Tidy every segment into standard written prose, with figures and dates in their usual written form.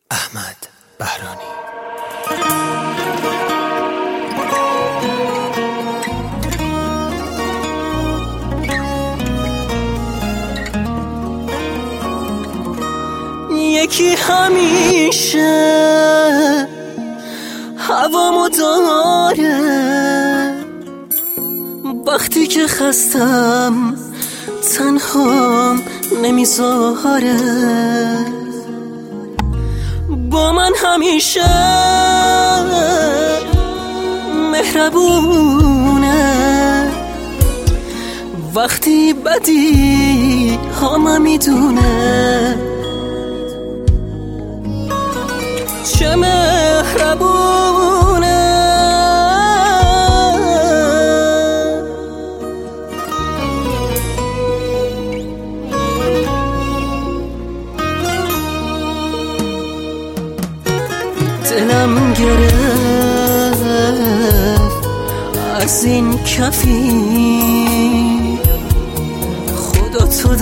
احمد بهرانی. یکی همیشه هوامو داره، وقتی که خستم تنهام نمیذاره، با من همیشه مهربونه، وقتی بدی هامو میدونه، چه مهربونه. دلم گرفت از این کفی، خدا تو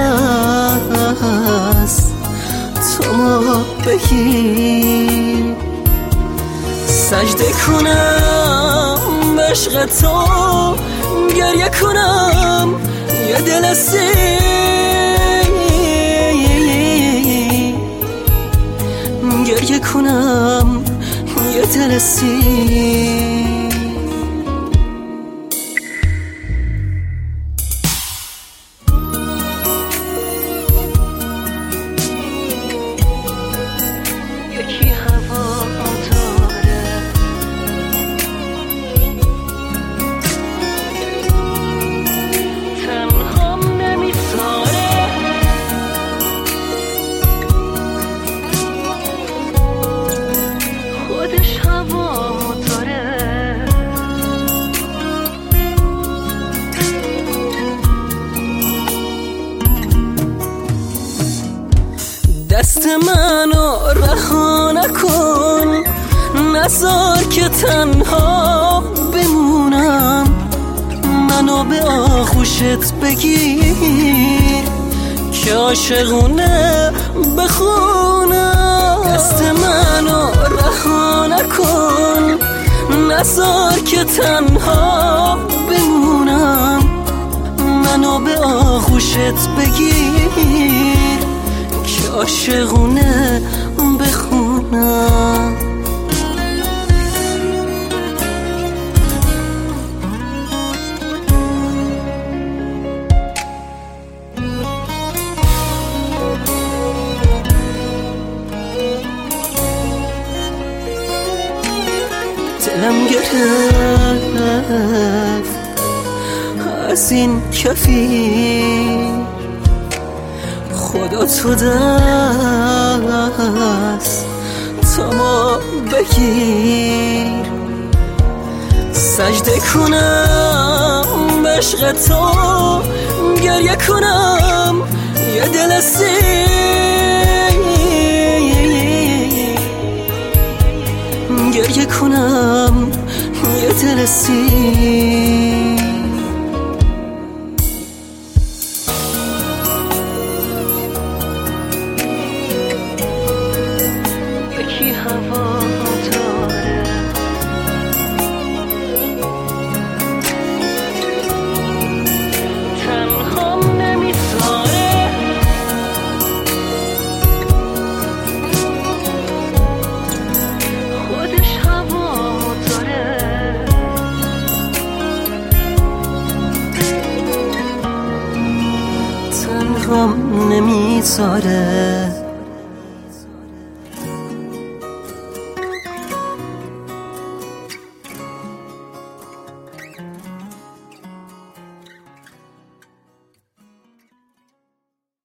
دست تو ما بگیر، سجده کنم به عشق تو، گریه کنم یه دل گریه کنم یه دل یکی هوا داره، تنهام نمیذاره، خودش هوا داره، دست منو رها نکن، نذار که تنها بمونم، منو به آغوشت بگیر که عاشقونه بخونم، دست منو رها نکن، نذار که تنها بمونم، منو به آغوشت بگیر که عاشقونه بخونم. دلم گرفت از این کفی، خدا تو دست تو ما بگیر، سجده کنم به عشق تو، گریه کنم یه دل گریه کنم یه دل یکی هوا داره، تنهام نمیذاره، خودش هوا داره، تنهام نمیذاره.